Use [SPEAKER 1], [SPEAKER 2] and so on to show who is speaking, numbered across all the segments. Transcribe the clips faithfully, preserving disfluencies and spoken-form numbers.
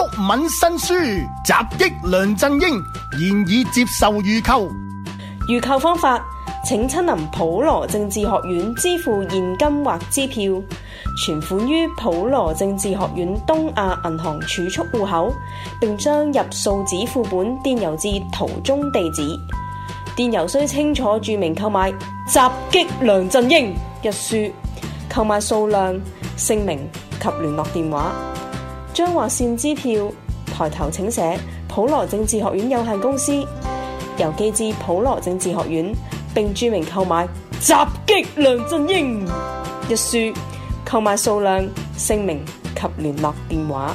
[SPEAKER 1] 敏新書襲擊梁振英，現已接受預購。
[SPEAKER 2] 預購方法，請親臨普羅政治學院支付現金或支票，存款於普羅政治學院東亞銀行儲蓄戶口，並將入數紙副本電郵至圖中地址。電郵須清楚註明購買襲擊梁振英一書，購買數量、姓名及聯絡電話。將劃線支票抬頭請寫普羅政治學院有限公司，郵寄至普羅政治學院，並註明購買襲擊梁振英一書，購買數量、姓名及聯絡電話。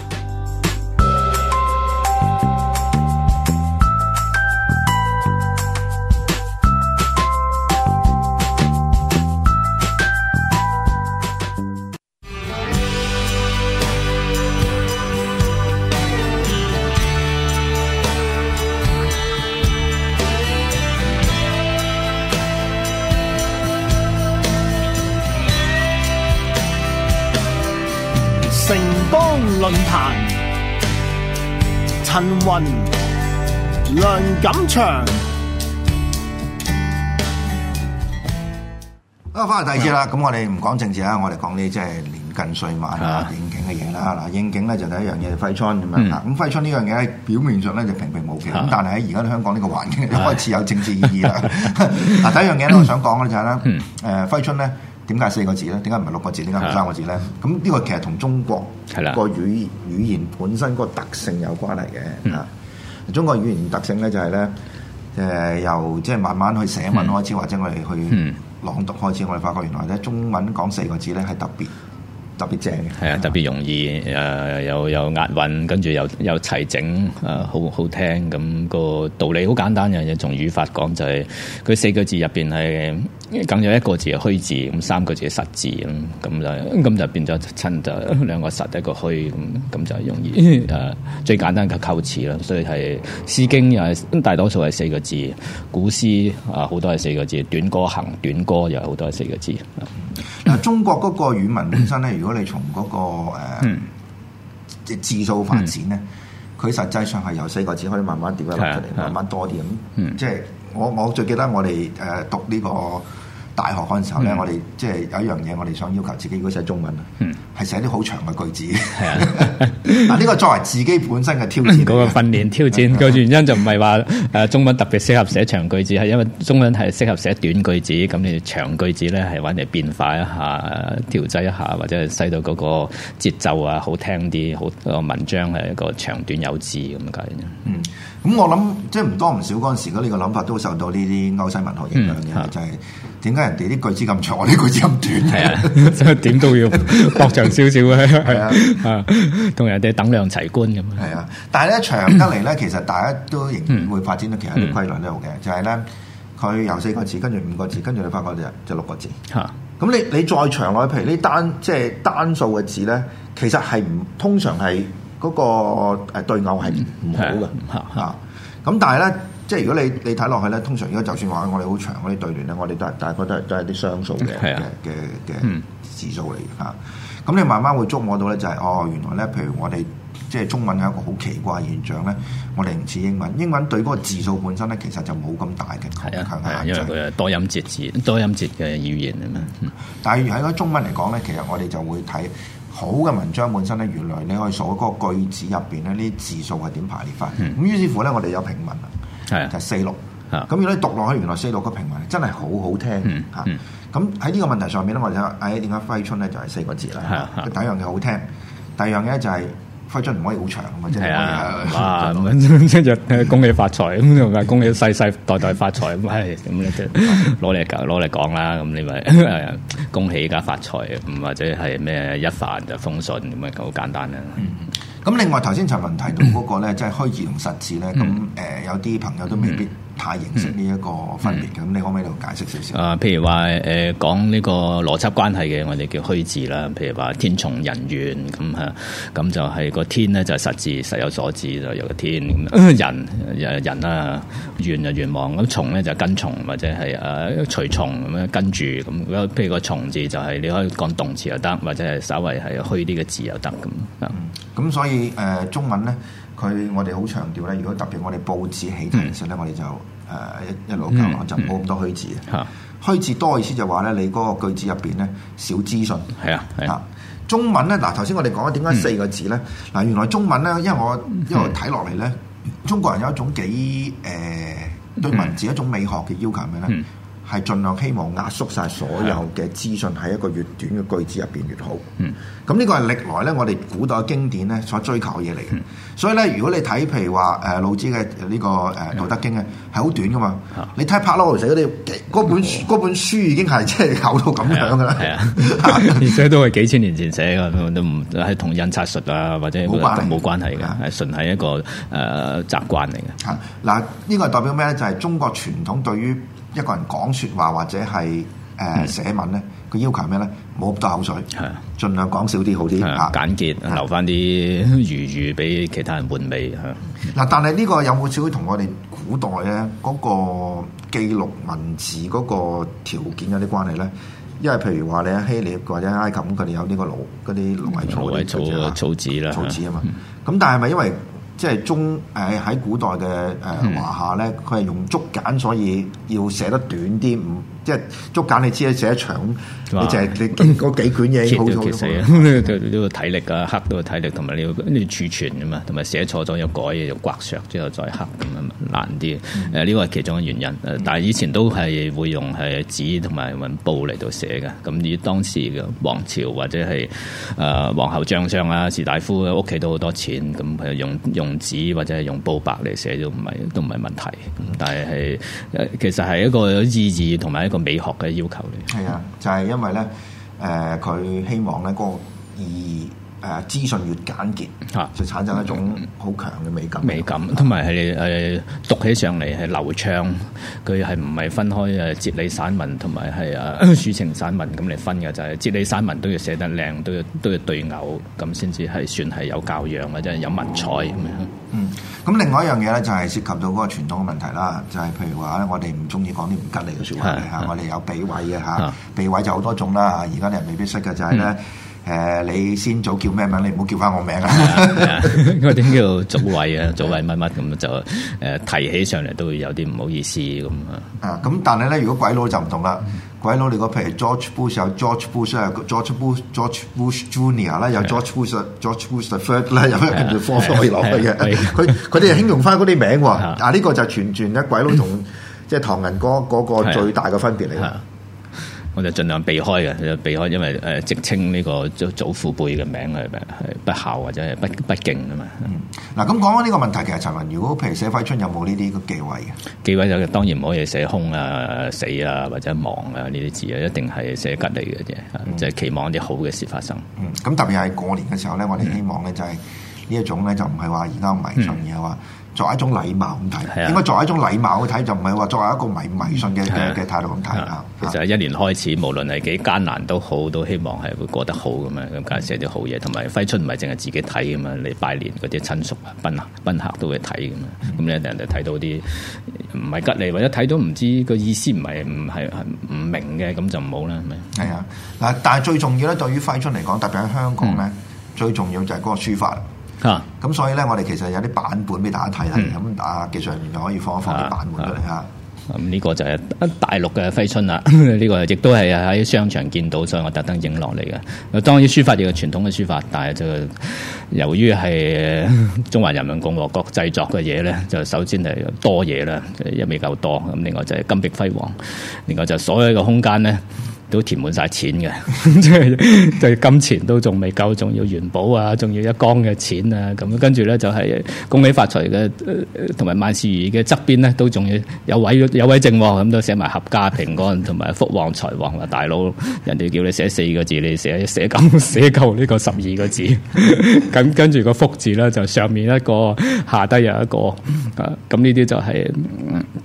[SPEAKER 1] 城邦論壇，陳雲、梁錦祥。
[SPEAKER 3] 啊，翻嚟第二節啦。咁我哋唔講政治啦，我哋講啲即係年近歲晚啊應景嘅嘢啦。嗱，應景咧就第一樣嘢，揮春咁樣。咁揮春呢樣嘢咧，表面上咧就平平無奇，咁但係喺而家香港呢個環境，就開始有政治意義啦。嗱，第一樣嘢咧，我想講嘅就係咧，誒揮春咧。點解四個字咧？點解唔係六個字？點解唔係三個字咧？咁呢個其實同中國個語語言本身個特性有關係嘅。啊、嗯，中國語言特性咧就係、是、咧，誒、呃、由即係慢慢去寫文開始，嗯、或者我哋去朗讀開始，我哋發覺原來咧中文講四個字咧係特別特別正嘅。係啊，特別容易誒、呃，有有押韻，跟住又有齊整，誒、呃、好好聽。咁、那個道理好簡單嘅，從語法講就係、是、佢四個字入邊係。梗有一個字係虛字，咁三個字係實字，咁咁就咁就變咗親就兩個實一個虛，咁咁就容易誒、呃、最簡單嘅構詞啦。所以係《詩經》又係大多數係四個字，古詩啊好多係四個字，短歌行短歌又好多係四個字。嗱、嗯，中國嗰個語文本身咧，如果你從嗰、那個即係、呃、字數發展咧，佢、嗯、實際上係由四個字可以慢慢調一落出嚟，慢慢多啲咁。嗯、即係我我最記得我哋誒、呃、讀呢、這個。大學嗰陣時候咧，嗯、我哋即係有一樣嘢，我哋想要求自己如果寫中文啊，係、嗯、寫啲好長嘅句子。係啊，嗱呢個作為自己本身嘅挑戰。嗰個訓練挑戰個原因就唔係話誒中文特別適合寫長句子，係因為中文係適合寫短句子。咁你長句子咧係揾嚟變化一下、調劑一下，或者係使到嗰個節奏啊好聽啲，好個文章係一個長短有致咁解。嗯，咁我諗即係唔多唔少嗰陣時嗰呢個諗法都受到呢啲歐西文學影響嘅，嗯、就係點解人哋啲句子咁長，我啲句子咁短？係啊，即係點都要博長少少嘅，係啊，啊，同人哋等量齊觀咁。係啊，但係咧長得嚟咧，其實大家都仍然會發展到其他啲規律都有嘅，嗯、就係咧佢由四個字跟住五個字，跟住你發覺就就六個字。嚇、啊！咁你你再長落去，譬如呢單即係單數嘅字咧，其實係唔通常係。嗰個誒對偶係唔好嘅嚇，咁但係咧，即係如果你你睇落去咧，通常如果就算話我哋好長嗰啲對聯咧，我哋都係大概都係都係啲雙數嘅嘅嘅嘅字數嚟嘅嚇。咁你慢慢會觸摸到咧，就係哦，原來咧，譬如我哋即係中文係一個好奇怪嘅現象咧，我哋唔似英文，英文對嗰個字數本身咧，其實就冇咁大嘅強強限制，因為佢係多音節字、多音節嘅語言啊嘛。但係喺嗰中文嚟講咧，其實我哋就會睇。好嘅文章本身咧，原來你可以數嗰個句子入邊咧，呢啲字數係點排列法。咁、嗯、於是乎咧，我哋有平文啊，就係四六。咁如果你讀落去，原來四六個平文真係好好聽嚇。咁喺呢個問題上面咧，我哋睇誒點解揮春咧就係四個字啦。第一樣嘢好聽，第二樣嘢就係揮春唔可以好長啊嘛，即係哇咁即係恭喜發財咁，同埋恭喜世世代代發財咁，係咁咧就攞嚟講攞嚟講啦。咁你咪恭喜加發財，咁或者係咩一帆就風順咁啊，好簡單啦。咁另外頭先陳文提到嗰個咧，即係虛字同實字咧，咁誒有啲朋友都未必太認識呢一個分別嘅。咁、嗯、你可唔可以度解釋少少？
[SPEAKER 4] 啊，譬如話誒、呃、講呢個邏輯關係嘅，我哋叫虛字啦。譬如話天從人願咁嚇，咁就係個天咧就係實字，實有所指就有個天。人誒人啊，願就願望，咁從咧就跟從或者係誒隨從咁樣跟住咁。譬如個從字就係你可以講動詞又得，或者係稍微係虛啲嘅字又得咁。咁、
[SPEAKER 3] 嗯、所以誒、呃、中文咧，佢我哋好強調咧，如果特別我哋報紙起題嘅時候咧，我哋就誒一一路教我就冇咁多虛字嘅。
[SPEAKER 4] 嚇、嗯，
[SPEAKER 3] 虛字多意思就話咧，你嗰個句子入邊咧少資訊。係啊，係啊。中文咧，嗱頭先我哋講咗點解四個字咧？嗱、嗯、原來中文咧，因為我一路睇落嚟咧，中國人有一種幾誒、呃、對文字一種美學嘅要求係咩咧？嗯係盡量希望壓縮晒所有嘅資訊喺一個越短嘅句子入邊越好。嗯，咁呢個係歷來咧，我哋古代嘅經典咧所追求嘅嘢嚟嘅。嗯、所以咧，如果你睇譬如話誒老子嘅呢個誒《道德經》咧，係好短噶嘛。嗯、你睇柏拉圖寫嗰啲嗰本嗰、嗯、本書已經係即係厚到咁樣噶啦。係啊，
[SPEAKER 4] 而且都係幾千年前寫嘅，都唔係同印刷術啊或者冇關冇關係嘅，係純係一個誒、呃、習慣嚟嘅。
[SPEAKER 3] 嚇嗱、嗯，呢個係代表咩咧？就係、是、中國傳統對於一個人講説話或者係誒、呃嗯、寫文咧，佢要求係咩咧？冇咁多口水，係啊，盡量講少啲好啲，
[SPEAKER 4] 啊，簡潔，啊、留翻啲餘裕俾其他人換味嚇。嗱、
[SPEAKER 3] 啊，但係呢個有冇少少同我哋古代咧嗰、那個記錄文字嗰個條件有啲關係咧？因為譬如話你喺希臘或者埃及咁，佢哋有呢個蘆嗰啲蘆葦草嗰啲
[SPEAKER 4] 草紙啦，
[SPEAKER 3] 草紙啊嘛。咁、嗯、但係咪因為即係中誒喺古代嘅誒、呃、華夏咧，佢係用竹簡，所以要寫得短啲，唔即係竹簡你知啦，寫得長，哇你就係你嗰幾卷嘢好好。
[SPEAKER 4] 死啊！呢個體力啊，刻都個體力，同埋你要你儲存啊嘛，同埋寫錯咗又改，又刮削之後再刻咁樣難啲。誒呢個係其中嘅原因。誒但係以前都係會用係紙同埋揾布嚟到寫嘅。咁以當時嘅王朝或者係誒、呃、皇后將相啊、士大夫屋企都好多錢，咁係用用。用紙或者係用布白嚟寫都唔係都唔係問題，但係係誒其實係一個意義同埋一個美學嘅要求嚟。
[SPEAKER 3] 係啊，就係、是、因為咧誒佢希望咧嗰個意義。誒資訊越簡潔，啊、就產生一種好強嘅美感。
[SPEAKER 4] 美感同埋係誒讀起上嚟係流暢，佢係唔係分開誒哲理散文同埋係誒抒情散文咁嚟分嘅？就係、是、哲理散文都要寫得靚，都要都要對偶，咁先至係算係有教養或者有文采咁樣。
[SPEAKER 3] 嗯，咁另外一樣嘢咧就係涉及到嗰個傳統嘅問題啦，就係、是、譬如話咧，我哋唔中意講啲唔吉利嘅説話嘅嚇，我哋有避諱嘅嚇，避諱就好多種啦。而家啲人未必識嘅就係、是、咧。嗯誒、呃，你先早叫咩名？你唔好叫翻我名啊！
[SPEAKER 4] 我點叫祖位啊？祖位乜乜咁就誒、呃、提起上嚟都會有啲唔好意思咁啊！
[SPEAKER 3] 啊，咁但係咧，如果鬼佬就唔同啦。嗯、鬼佬你個譬如 George Bush 有 George Bush 啊，George Bush George Bush Junior 啦，有 George Bush George Bush the Third 啦，有咩跟住 four 可以落去嘅。佢佢哋係興用翻嗰啲名喎。啊，呢、呢個就全全咧鬼佬同即係唐人嗰嗰個最大嘅分別嚟嘅。
[SPEAKER 4] 我就盡量避開嘅，避開，因為誒、呃、直稱呢個祖祖父輩嘅名係係不孝或者係不不敬啊嘛。
[SPEAKER 3] 嗱咁講緊呢個問題，其實陳雲，如果譬如寫揮春有冇呢啲忌諱嘅？
[SPEAKER 4] 忌諱就當然唔可以寫凶啊、死啊或者亡啊呢啲字啊，一定係寫吉利嘅啫，嗯、就係期望一啲好嘅事發生。嗯，咁
[SPEAKER 3] 特別係過年嘅時候咧，我哋希望咧就係呢一種咧，就唔係話而家迷信，而係話。作為一種禮貌咁睇，應該作為一種禮貌去睇，就唔係話作為一個迷迷信嘅嘅嘅態度咁睇啊。
[SPEAKER 4] 其實一年開始，無論係幾艱難都好，都希望係會過得好咁樣，咁梗係寫啲好嘢。同埋揮春唔係淨係自己睇咁嘛，你拜年嗰啲親屬啊、賓賓客都會睇咁嘛。咁咧、嗯、人哋睇到啲唔係吉利，或者睇到唔知個意思唔係唔係唔明嘅，咁就唔好啦，係咪？
[SPEAKER 3] 係啊，嗱，但係最重要咧，對於揮春嚟講，特別喺香港咧，嗯、最重要就係嗰個書法。啊！咁所以咧，我哋其實有啲版本俾大家睇下，咁啊技術人員就可以放一放啲版本出嚟嚇。
[SPEAKER 4] 咁呢個就係大陸嘅揮春啦，呢個亦都係喺商場見到，所以我特登影落嚟嘅。當然書法亦係傳統嘅書法，但係就由於係中華人民共和國製作嘅嘢咧，就首先係多嘢啦，一味夠多。咁另外就係金碧輝煌，另外就所有嘅空間咧。都填滿晒錢嘅，即係即係金錢都仲未夠，仲要元寶啊，仲要一缸嘅錢啊，咁跟住咧就係恭喜發財嘅，同埋萬事如意嘅側邊咧都仲要有位有位正，咁都寫埋合家平安同埋福旺財旺啊！大佬，人哋叫你寫四個字，你寫寫夠寫夠呢個十二個字，咁跟住個福字咧就上面一個，下低有一個，啊，咁呢啲就係、是。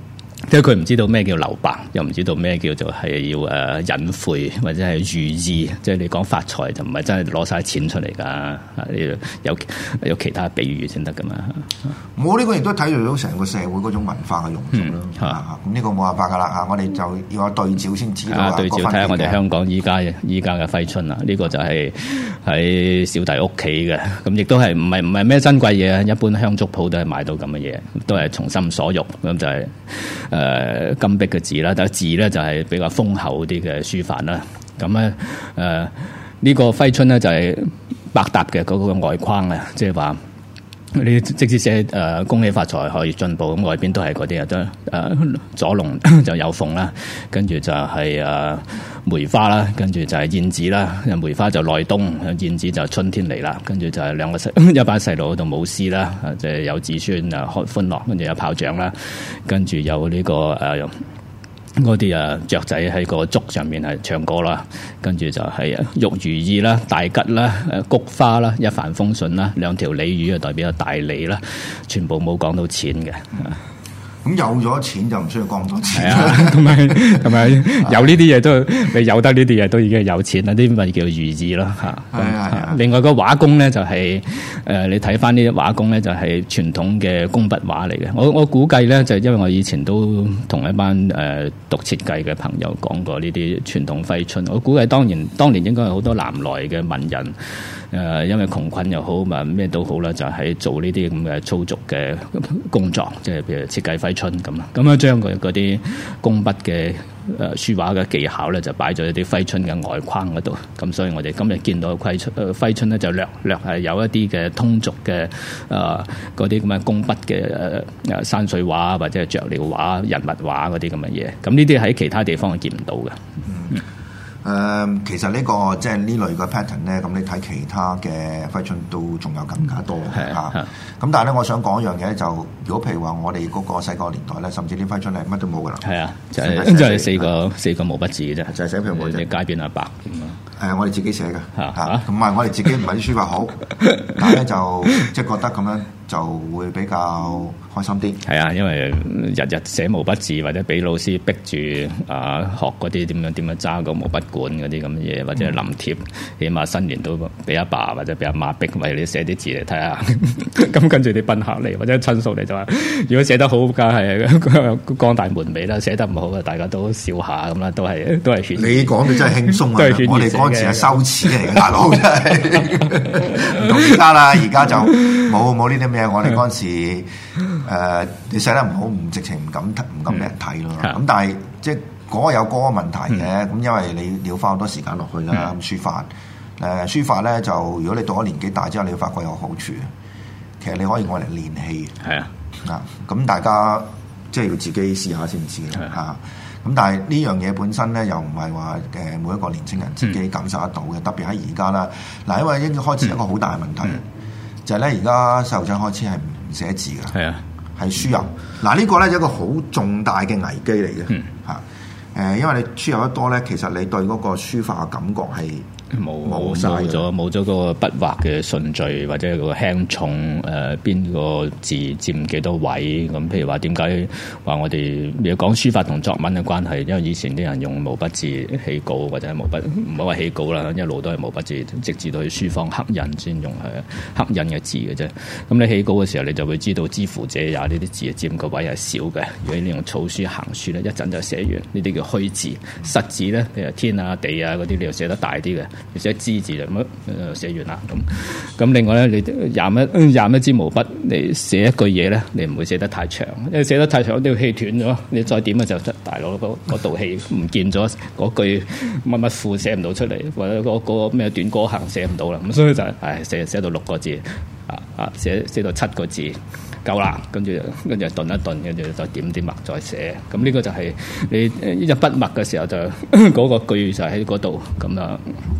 [SPEAKER 4] 即係佢唔知道咩叫留白，又唔知道咩叫做係要誒隱晦或者係寓意。即係你講發財就唔係真係攞晒錢出嚟㗎，你有有其他比喻先得㗎嘛。
[SPEAKER 3] 我呢個亦都體現到成個社會嗰種文化嘅融合咯。咁呢、嗯嗯、個冇辦法㗎啦嚇，我哋就要有對照先知道啊。
[SPEAKER 4] 對照睇下我哋香港依家依家嘅揮春啊，呢、呢個就係喺小弟屋企嘅，咁亦都係唔係唔係咩珍貴嘢啊？一般香燭鋪都係買到咁嘅嘢，都係從心所欲咁就係、是。誒、呃、金碧嘅字啦，但係字咧就係比較豐厚啲嘅書法啦。咁咧誒呢個揮春咧就係百搭嘅嗰個外框啊，即係話你即使寫誒、呃、恭喜發財可以進步，咁外邊都係嗰啲啊，都誒、呃、左龍就有鳳啦，跟住就係、是、誒、呃、梅花啦，跟住就係燕子啦，梅花就內冬，燕子就春天嚟啦，跟住就係兩個細一班細路喺度舞獅啦，即係有子孫啊開歡樂，跟住有炮仗啦，跟住有呢、這個誒嗰啲啊雀仔喺個竹上面係唱歌啦，跟住就係玉如意啦、大吉啦、誒菊花啦、一帆風順啦，兩條鯉魚啊代表大利啦，全部冇講到錢嘅。
[SPEAKER 3] 咁有咗錢就唔需要講咁多錢。
[SPEAKER 4] 係啊，同埋同埋有呢啲嘢都你有得呢啲嘢都已經係有錢啦，啲咪叫寓意咯嚇。係啊，另外個畫工咧就係、是、誒、呃、你睇翻呢啲畫工咧就係傳統嘅工筆畫嚟嘅。我我估計咧就因為我以前都同一班誒、呃、讀設計嘅朋友講過呢啲傳統揮春，我估計當然當年應該係好多南來嘅文人誒、呃，因為窮困又好嘛咩都好啦，就係、是、做呢啲咁嘅粗俗嘅工作，即係譬如設計揮春咁啦，咁樣將佢嗰啲工筆嘅誒書畫嘅技巧咧，就擺咗一啲揮春嘅外框嗰度。咁所以我哋今日見到嘅揮春誒揮春咧，就略略係有一啲嘅通俗嘅誒嗰啲咁嘅工筆嘅誒誒山水畫或者係雀鳥畫、人物畫嗰啲咁嘅嘢。咁呢啲喺其他地方係見唔到嘅。
[SPEAKER 3] 嗯誒、呃，其實、這個、呢個即係呢類嘅 pattern 咧，咁你睇其他嘅揮春都仲有更加多嚇。咁、嗯啊、但係咧，我想講一樣嘢就，如果譬如話我哋嗰個細個年代咧，甚至啲揮春係乜都冇噶啦。係啊，就係、是、就係四個四個毛筆字嘅啫，就係寫票毛啫。街邊阿伯咁啊。誒、呃，我哋自己寫嘅嚇，同埋我哋自己唔係啲書法好，但係咧就即係覺得咁樣就會比較開心啲。係啊，因為日日寫毛筆字或者俾老師逼住啊學嗰啲點樣點樣揸個毛筆管嗰啲咁嘅嘢，或者臨貼，嗯、起碼新年都俾阿爸或者俾阿媽逼，為你寫啲字嚟睇下。咁跟住啲賓客嚟或者親屬嚟就話，如果寫得好，梗係光大門楣啦；寫得唔好嘅，大家都笑下咁啦，都係都係勸。你講到真係輕鬆啊！我哋嗰陣時係羞恥嚟嘅，大佬真係唔同而家啦，而家就冇冇呢啲咩。我哋嗰陣時誒、呃，你寫得唔好，唔直情唔敢唔敢俾人睇咯。咁、嗯、但係即係嗰個有嗰個問題嘅。咁、嗯、因為你要花好多時間落去啦。咁、嗯、書法誒、呃、書法咧，就如果你到咗年紀大之後，你會發覺有好處。其實你可以愛嚟練氣。係啊，啊咁大家即係要自己試下先知嚇。咁但係呢樣嘢本身咧，又唔係話誒每一個年青人自己感受得到嘅、嗯，特別喺而家啦。嗱，因為已經開始一個好大嘅問題，嗯、就係咧而家細路仔開始係唔寫字嘅，係啊，係輸入。嗱、這、呢個咧係一個好重大嘅危機嚟嘅，嚇、嗯。誒，因為你輸入得多咧，其實你對嗰個書法嘅感覺係冇冇冇咗冇咗個筆畫嘅順序或者個輕重誒邊、呃、個字佔幾多位咁。譬如話點解話我哋要講書法同作文嘅關係？因為以前啲人用毛筆字起稿或者係毛筆唔好話起稿啦，一路都係毛筆字，直至到去書房刻印先用係刻印嘅字嘅啫。咁你起稿嘅時候，你就會知道知乎者也呢啲字佔個位係少嘅。如果你用草書行書咧，一陣就寫完。呢啲叫虛字，實字咧，譬如天啊地啊嗰啲，你又寫得大啲嘅。而且支字就咁樣寫完啦，咁咁另外咧，你廿一廿一支毛筆，你寫一句嘢咧，你唔會寫得太長，因為寫得太長，呢條氣斷咗，你再點嘅就大佬嗰嗰道氣唔見咗，嗰句乜乜賦寫唔到出嚟，或者嗰嗰咩短歌行寫唔到啦，咁所以就係唉寫寫到六個字，啊啊寫寫到七個字夠啦，跟住跟住頓一頓，跟住再點啲墨再寫，咁呢個就係你一筆墨嘅時候就嗰個句就喺嗰度咁啊。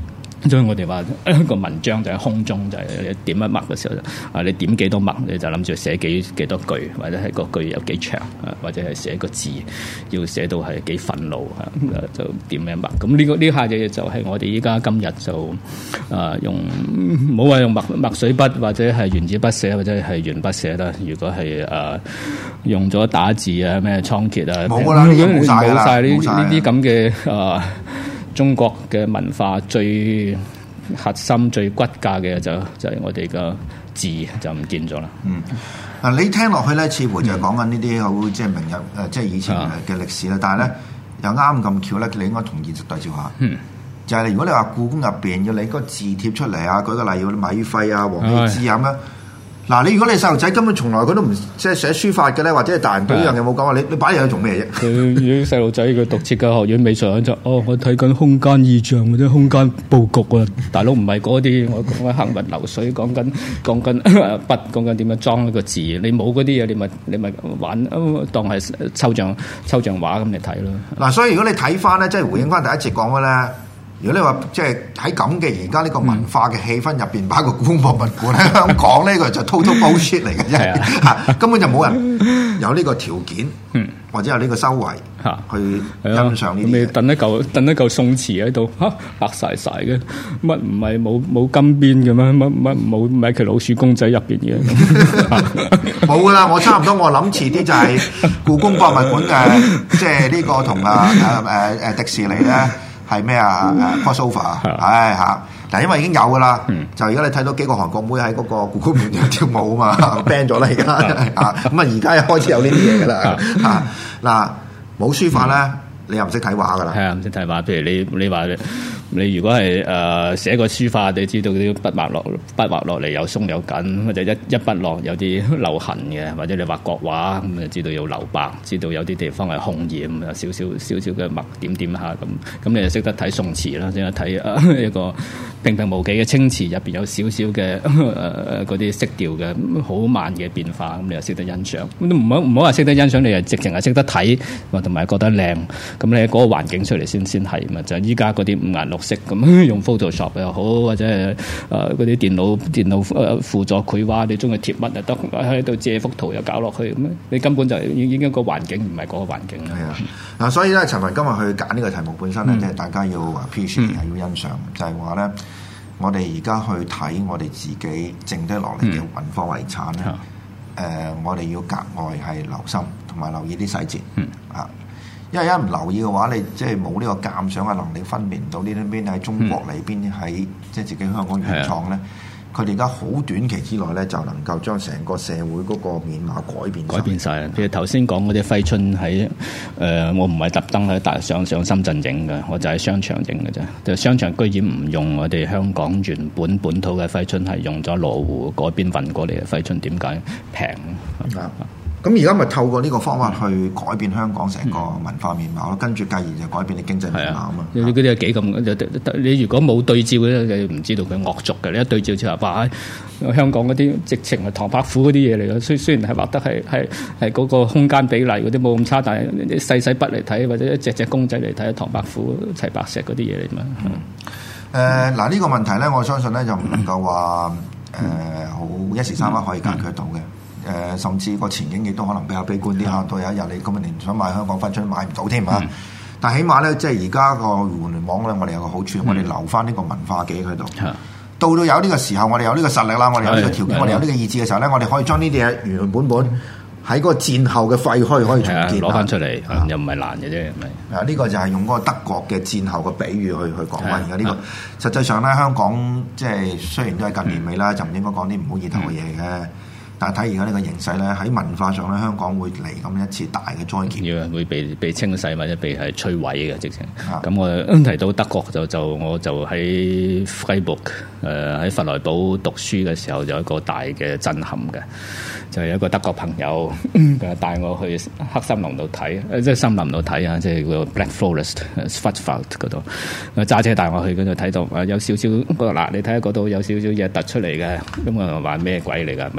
[SPEAKER 4] 所以我哋話一個文章就係空中，就係、是、你點一墨嘅時候，啊你點幾多墨，你就諗住寫幾幾多句，或者係個句有幾長，啊或者係寫個字要寫到係幾憤怒啊，就點一墨。咁呢、這個呢下嘢就係我哋依家今日就啊用唔好話用墨墨水筆或者係原子筆寫或者係鉛筆寫啦。如果係啊用咗打字啊咩倉頡啊，
[SPEAKER 3] 冇啦，冇晒啦，
[SPEAKER 4] 冇晒呢呢啲咁嘅啊。中國嘅文化最核心、最骨架嘅就就係我哋嘅字就唔見咗啦。
[SPEAKER 3] 嗯，嗱你聽落去咧，似乎就係講緊呢啲好即係明日誒，即係以前嘅歷史啦。但係咧又啱咁巧咧，你應該同現實對照下。嗯，就係如果你話故宮入邊要你個字貼出嚟啊，舉個例要米芾啊、王羲之咁樣。嗱，你如果你細路仔根本從來佢都唔即係寫書法嘅咧，或者係大人對呢樣嘢冇講話，你你擺嘢去做咩啫？
[SPEAKER 4] 佢啲細路仔佢讀設計學院美術院就哦，我睇緊空間意象或者空間佈局啊！大佬唔係嗰啲，我講緊行雲流水，講緊講緊筆，講緊點樣裝一個字。你冇嗰啲嘢，你咪你咪玩當係抽象抽象畫咁嚟睇咯。
[SPEAKER 3] 嗱，所以如果你睇翻咧，即係回應翻第一節講嘅咧。如果你話即係喺咁嘅而家呢個文化嘅氣氛入邊擺個故宮博物館喺香港呢個就 total bullshit 嚟嘅啫，嚇根本就冇人有呢個條件，嗯、或者有呢個修為嚇去欣賞呢啲。
[SPEAKER 4] 你等一嚿等一嚿宋詞喺度嚇白晒晒嘅，乜唔係冇冇金邊嘅咩？乜乜冇米奇老鼠公仔入邊嘅？
[SPEAKER 3] 冇噶啦，我差唔多我諗遲啲就係故宮博物館嘅，即係呢個同啊誒誒誒迪士尼咧。係咩啊？誒 crossover 啊，唉嚇！嗱，因為已經有噶啦，嗯、就而家你睇到幾個韓國妹喺嗰個故宮門度跳舞啊嘛 ，ban 咗啦而家啊，咁啊而家又開始有呢啲嘢噶啦嚇！嗱，冇書法咧，嗯、你又唔識睇畫噶啦，
[SPEAKER 4] 係啊，唔識睇畫。譬如你你話你如果係誒、呃、寫個書法，你知道啲筆畫落筆畫落嚟有鬆有緊，或者一一筆落有啲留痕嘅，或者你畫國畫咁就知道有留白，知道有啲地方係紅染，有少少少少嘅墨點點下咁，咁你就識得睇宋詞啦，識得睇誒一個平平無奇嘅清詞入邊有少少嘅誒嗰啲色調嘅好慢嘅變化，咁你又識得欣賞。咁都唔好唔好話識得欣賞，你係直情係識得睇，同埋覺得靚。咁你喺嗰個環境出嚟先先係嘛，就係依家嗰啲五顏六色咁用 Photoshop 又好，或者係誒嗰啲電腦電腦誒輔助繪畫，你中意貼乜就得，喺度借幅圖又搞落去，咁你根本就已經個環境唔係嗰個環境啦。係啊，
[SPEAKER 3] 嗱，所以咧，陳文今日去揀呢個題目本身咧，即係、嗯、大家要 appreciate 係、嗯、要欣賞，就係話咧，我哋而家去睇我哋自己剩低落嚟嘅文化遺產咧，誒、嗯呃，我哋要格外係留心同埋留意啲細節，嗯啊。因為一唔留意嘅話，你即係冇呢個鑑賞嘅能力，分辨唔到呢啲邊喺中國嚟，邊喺即係自己香港原創咧。佢哋而家好短期之內咧，就能夠將成個社會嗰個面貌改變改變晒。
[SPEAKER 4] 譬如頭先講嗰啲揮春喺誒、呃，我唔係特登喺大上上深圳影嘅，我就喺商場影嘅啫。就商場居然唔用我哋香港原本本土嘅揮春，係用咗羅湖嗰邊運過嚟嘅揮春，點解平？
[SPEAKER 3] 嗯咁而家咪透過呢個方法去改變香港成個文化面貌咯，嗯、跟住繼而就改變你經濟面貌啊嘛。
[SPEAKER 4] 你嗰啲係幾咁？你如果冇對照咧，你唔知道佢惡俗嘅。你一對照之後，哇！香港嗰啲直情係唐伯虎嗰啲嘢嚟嘅。雖雖然係畫得係係係嗰個空間比例嗰啲冇咁差，但係你細細筆嚟睇，或者一隻隻公仔嚟睇，唐伯虎齊白石嗰啲嘢嚟嘛。誒嗱、
[SPEAKER 3] 嗯，呢、呃呢個問題咧，我相信咧就唔能夠話誒好一時三刻可以解決到嘅。嗯誒、呃，甚至個前景亦都可能比較悲觀啲嚇，到有一日你今日連想買香港揮春買唔到添啊！嗯、但係起碼咧，即係而家個互聯網咧，我哋有個好處，嗯、我哋留翻呢個文化記喺度。嗯、到到有呢個時候，我哋有呢個實力啦，我哋有呢個條件，嗯、我哋有呢個意志嘅時候咧，我哋可以將呢啲嘢原原本本喺嗰個戰後嘅廢墟可以重建，
[SPEAKER 4] 攞翻出嚟，嗯、又唔係難嘅啫，係咪？
[SPEAKER 3] 啊，呢個就係用嗰個德國嘅戰後嘅比喻去去講翻而家呢個。嗯、實際上咧，香港即係雖然都係近年尾啦，嗯、就唔應該講啲唔好意頭嘅嘢嘅。嗯但係睇而家呢個形勢咧，喺文化上咧，香港會嚟咁一次大嘅災劫，要
[SPEAKER 4] 會被被清洗或者被係摧毀嘅直情。咁、啊、我提到德國就就我就喺 Freiburg 誒喺弗萊堡讀書嘅時候，有一個大嘅震撼嘅，就係、是、一個德國朋友佢帶我去黑森林度睇，即係森林度睇啊，即係個 Black Forest Schwarzwald 嗰度。揸車帶我去嗰度睇到有少少嗱，你睇下嗰度有少少嘢突出嚟嘅，咁我話咩鬼嚟㗎？咪防空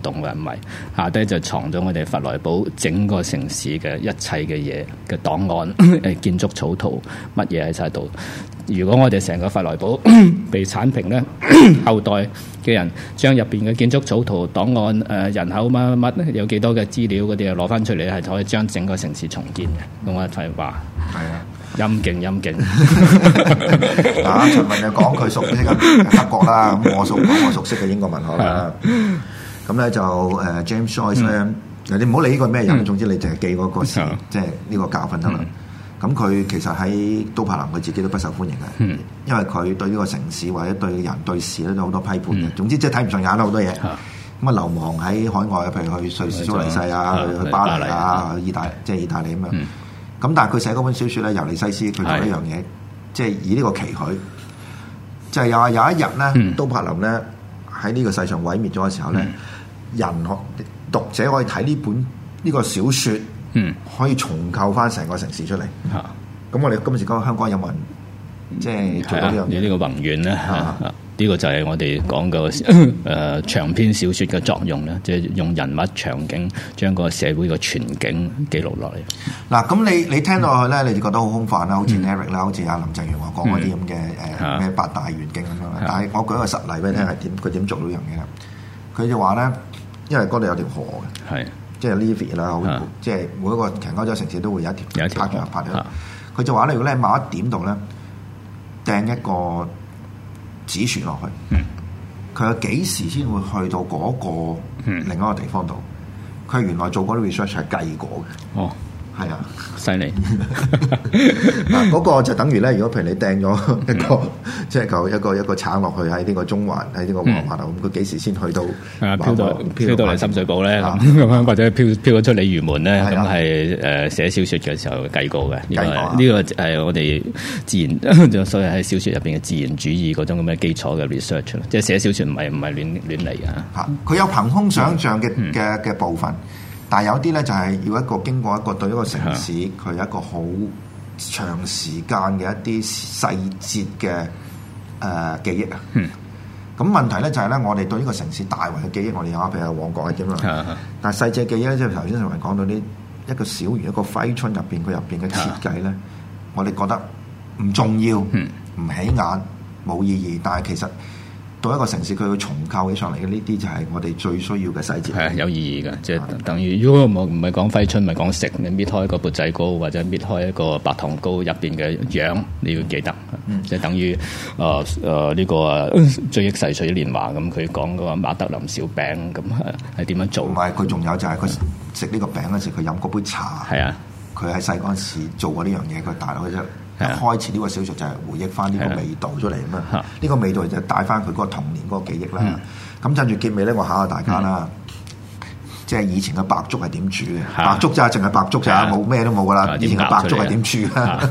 [SPEAKER 4] 動嘅，唔係下低就藏咗我哋弗萊堡整個城市嘅一切嘅嘢嘅檔案，誒建築草圖乜嘢喺晒度。如果我哋成個弗萊堡被剷平咧，後代嘅人將入邊嘅建築草圖檔案、誒、呃、人口乜乜乜有幾多嘅資料嗰啲啊攞翻出嚟，係可以將整個城市重建嘅。咁我係話係啊。陰勁陰勁，
[SPEAKER 3] 嗱陳文就講佢熟悉嘅德國啦，咁我熟講我熟悉嘅英國文學啦。咁咧就誒 James Joyce 咧，你唔好理呢個咩人，總之你淨係記嗰個事，即係呢個教訓得啦。咁佢其實喺都柏林佢自己都不受歡迎嘅，因為佢對呢個城市或者對人對事咧都好多批判嘅。總之即係睇唔順眼啦好多嘢。咁啊流亡喺海外，譬如去瑞士、蘇黎世啊，去去巴黎啊，去意大即係意大利咁樣。咁但係佢寫嗰本小説咧，尤利西斯佢做一樣嘢，即係以呢個期許，就係有有一日咧，嗯、都柏林咧喺呢個世上毀滅咗嘅時候咧，嗯、人學讀者可以睇呢本呢、呢個小説，嗯、可以重構翻成個城市出嚟。咁、嗯、我哋今時講香港有冇人即係做到呢樣嘢？
[SPEAKER 4] 你呢個宏願咧？呢個就係我哋講個誒長篇小説嘅作用咧，即係用人物場景將個社會嘅全景記錄落嚟。嗱，
[SPEAKER 3] 咁你你聽落去咧，你就覺得好空泛啦，好似 Eric 啦，好似阿林鄭月娥講嗰啲咁嘅誒咩八大願景咁樣。但係我舉個實例俾你聽，係點佢點做到呢樣嘢咧？佢就話咧，因為嗰度有條河嘅，係即係 Levy 啦，即係每一個其實歐洲城市都會有一條有一條河拍咗。佢就話咧，如果你喺某一點度咧掟一個指船落去，佢有幾時先會去到嗰個另一個地方度？佢原來做嗰啲 research 係計過嘅。哦，係啊，
[SPEAKER 4] 犀利！
[SPEAKER 3] 嗱，嗰個就等於咧，如果譬如你掟咗一個即係嚿一個一個橙落去喺呢個中環喺呢個黃碼頭，咁佢幾時先去到？
[SPEAKER 4] 啊，飄到飄到嚟深水埗咧，咁樣或者飄飄咗出鯉魚門咧，咁係誒寫小説嘅時候計過嘅。計過呢個係我哋自然，所以喺小説入邊嘅自然主義嗰種咁嘅基礎嘅 research 咯，即係寫小説唔係唔係亂亂嚟嘅。
[SPEAKER 3] 嚇，佢有憑空想像嘅嘅嘅部分。但係有啲咧就係要一個經過一個對一個城市佢有一個好長時間嘅一啲細節嘅誒、呃、記憶啊。咁、嗯、問題咧就係咧，我哋對呢個城市大圍嘅記憶，我哋有譬如旺角係點啊？嗯、但係細節記憶咧，即係頭先同人講到呢一個小園一個揮春入邊，佢入邊嘅設計咧，嗯、我哋覺得唔重要，唔、嗯、起眼，冇意義。但係其實到一個城市佢要重構起上嚟嘅呢啲就係我哋最需要嘅細節，係有意義嘅，即係等於如果我唔係講揮春，唔係講食，你搣開一個缽仔糕或者搣開一個白糖糕入邊嘅樣，你要記得，嗯、即係等於誒誒呢個啊追憶逝水年華咁，佢講嗰個馬德林小餅咁係係點樣做？唔係佢仲有就係佢食呢個餅嗰時，佢飲嗰杯茶，係啊，佢喺細嗰陣時做過呢樣嘢，佢帶落去啫。一開始呢個小説就係回憶翻呢個味道出嚟咁啊！呢個味道就帶翻佢嗰個童年嗰個記憶啦。咁趁住結尾咧，我考下大家啦，即係以前嘅白粥係點煮嘅？白粥咋，淨係白粥咋，冇咩都冇噶啦。以前嘅白粥係點煮啊？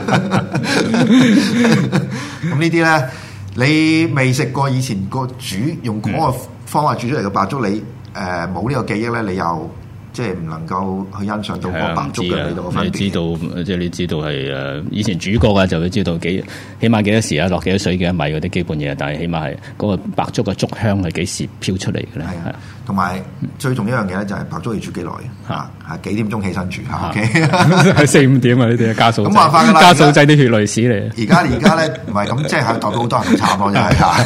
[SPEAKER 3] 咁呢啲咧，你未食過以前個煮用嗰個方法煮出嚟嘅白粥，你誒冇呢個記憶咧，你又？即係唔能夠去欣賞到個白粥嘅味道嘅分別。你知道，即係你知道係誒以前煮過嘅就會知道幾起碼幾多時啊，落幾多水幾多米嗰啲基本嘢，但係起碼係嗰個白粥嘅粥香係幾時飄出嚟嘅咧？係啊，同埋最重要一樣嘢咧就係白粥要煮幾耐啊？係幾點鐘起身煮嚇？OK，四五點啊！呢啲加數咁辦法㗎啦，加數劑啲血淚史嚟。而家而家咧唔係咁，即係代表好多人都慘咯，真係嚇。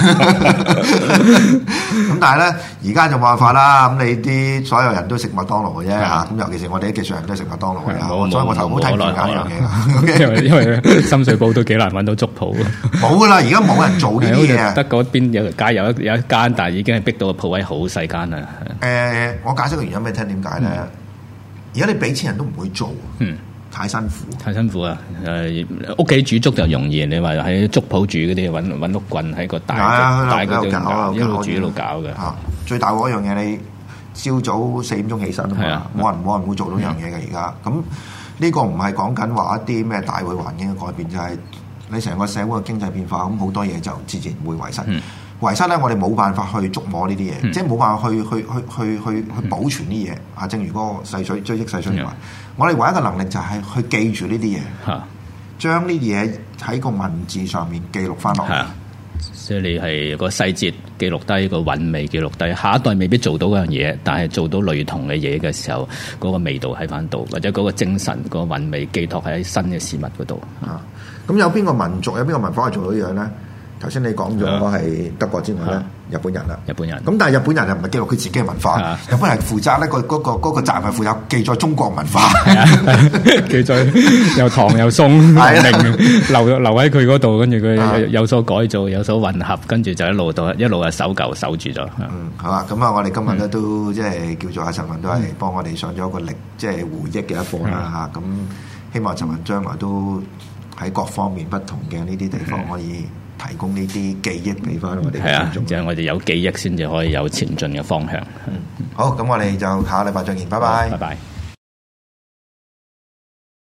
[SPEAKER 3] 咁但係咧，而家就冇辦法啦。咁你啲所有人都食麥當勞嘅啫嚇。咁尤其是我哋啲技術人都食麥當勞嘅，所以我頭好睇唔慣呢樣嘢。因為因為深水埗都幾難揾到粥鋪。冇㗎啦，而家冇人做呢啲嘢。得嗰邊有條街有一有一間，但係已經係逼到個鋪位好細間啦。誒，我解釋個原因俾你聽，點解咧？而家你俾錢人都唔會做，嗯，太辛苦，太辛苦啊！誒，屋企煮粥就容易，你話喺粥鋪煮嗰啲，揾揾碌棍喺個大大嗰度一路煮一路搞嘅。嚇，最大嗰樣嘢你朝早四點鐘起身啊嘛，冇人冇人會做到樣嘢嘅而家。咁呢個唔係講緊話一啲咩大會環境嘅改變，就係你成個社會嘅經濟變化，咁好多嘢就自然會遺失。遺失咧，我哋冇辦法去捉摸呢啲嘢，嗯、即係冇辦法去去去去去去保存啲嘢。啊、嗯，正如嗰個細水追憶逝水年華，嗯、我哋唯一嘅能力就係去記住呢啲嘢，將呢啲嘢喺個文字上面記錄翻落嚟。
[SPEAKER 4] 即係你係個細節記錄低，個韻味記錄低，下一代未必做到嗰樣嘢，但係做到類同嘅嘢嘅時候，嗰、嗰個味道喺翻度，或者嗰個精神、嗰個韻味寄託喺新嘅事物嗰度。啊，
[SPEAKER 3] 咁有邊個民族有邊個文化係做到呢樣咧？頭先你講咗係德國之外咧，啊、日本人啦，
[SPEAKER 4] 日本人。
[SPEAKER 3] 咁但係日本人又唔係記錄佢自己嘅文化，啊、日本人負責咧、嗰個嗰、嗰個嗰、嗰個責任係負責記載中國文化，
[SPEAKER 4] 啊、記載又糖又餸，留留喺佢嗰度，跟住佢有所改造，有所混合，跟住就一路到一路係守舊守住咗。
[SPEAKER 3] 嗯，好啊，咁啊，我哋今日咧都即係叫做阿陳文都係幫我哋上咗一個歷即係回憶嘅一課啦嚇。咁、嗯、希望陳文將來都喺各方面不同嘅呢啲地方可以提供呢啲記憶俾翻我哋。係啊，就係我哋有記憶先至可以有前進嘅方向。嗯，好，咁我哋就下個禮拜再見，拜拜。拜拜。